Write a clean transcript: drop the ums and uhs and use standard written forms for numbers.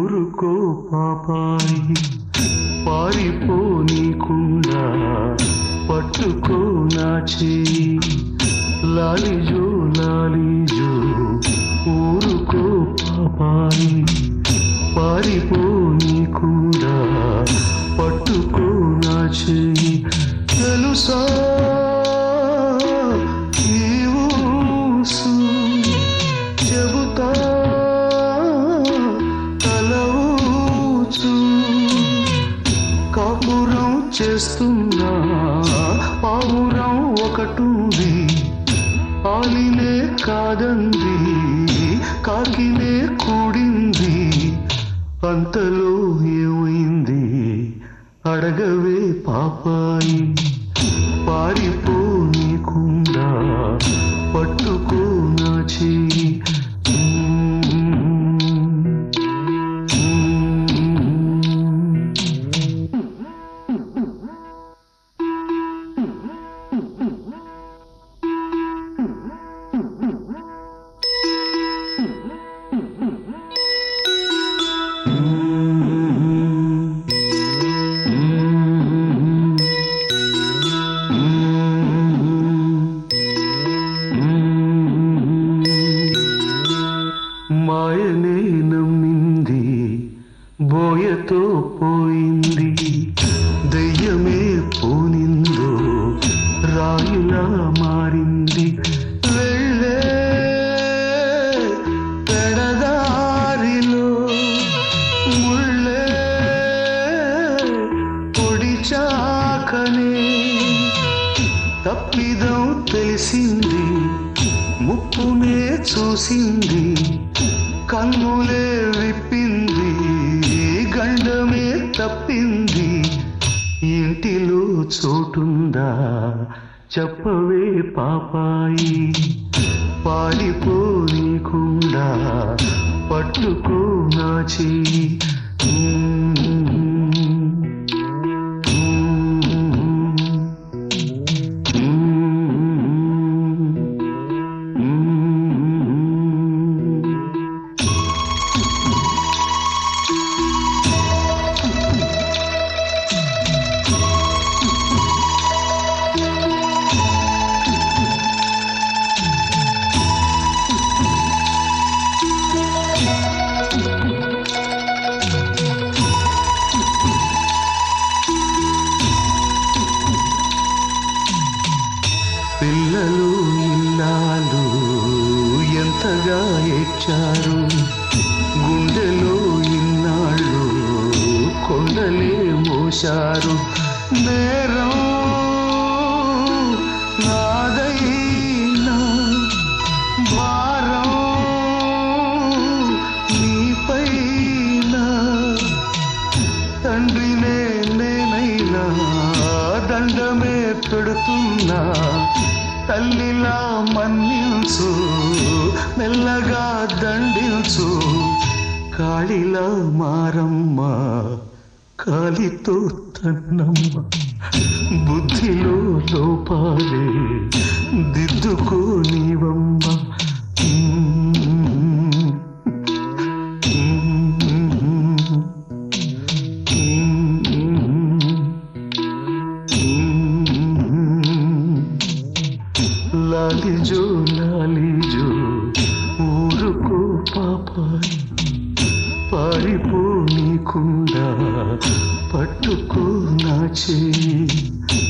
ఊరుకో పాపాయి పారిపోనీకుండా పట్టుకో నా చేయి లాలిజో లాలిజో ఊరుకో పాపాయి పారిపోనీకుండా పట్టుకో నా చేయి తెలుసా ఈ ఊసు చెబుతా కాపురం చేస్తున్నా పావురం ఒకటుంది ఆలినే కాదంది కాకినే కూడింది అంతలో ఏమైంది అడగవే పాపాయి పారిపోనీకుండా పట్టుకో నా చెయ్యి మాయనే నమ్మింది బోయతో పోయింది దయ్యమే పోనిందో రాయిలా మారింది వెళ్ళే పెడదారిలో ముళ్ళే పొడిచాకనే తప్పిదం తెలిసింది ముప్పునే చూసింది కన్నులే విప్పింది గండమే తప్పింది ఇంటిలో చోటుందా చెప్పవే పాపాయి పారిపోనీకుండా పట్టుకో నా చెయ్యి పిల్లలు ఇల్లాలు ఎంతగా ఏడ్చారు గుండెలో ఇన్నాళ్ళు కొండలే మోశారు నేరం నాదైనా భారం నీపైనా తండ్రినే నేనైనా దండమే పెడుతున్నా తల్లిలా మన్నించు మెల్లగా దండించు కాళిలా మారమ్మ కాలితో తన్నమ్మ బుద్ధిలో లోపాలే దిద్దుకో నీవమ్మ లాలిజో లాలిజో ఊరుకో పాపాయి పారిపోనీకుండా పట్టుకో నా చెయ్యి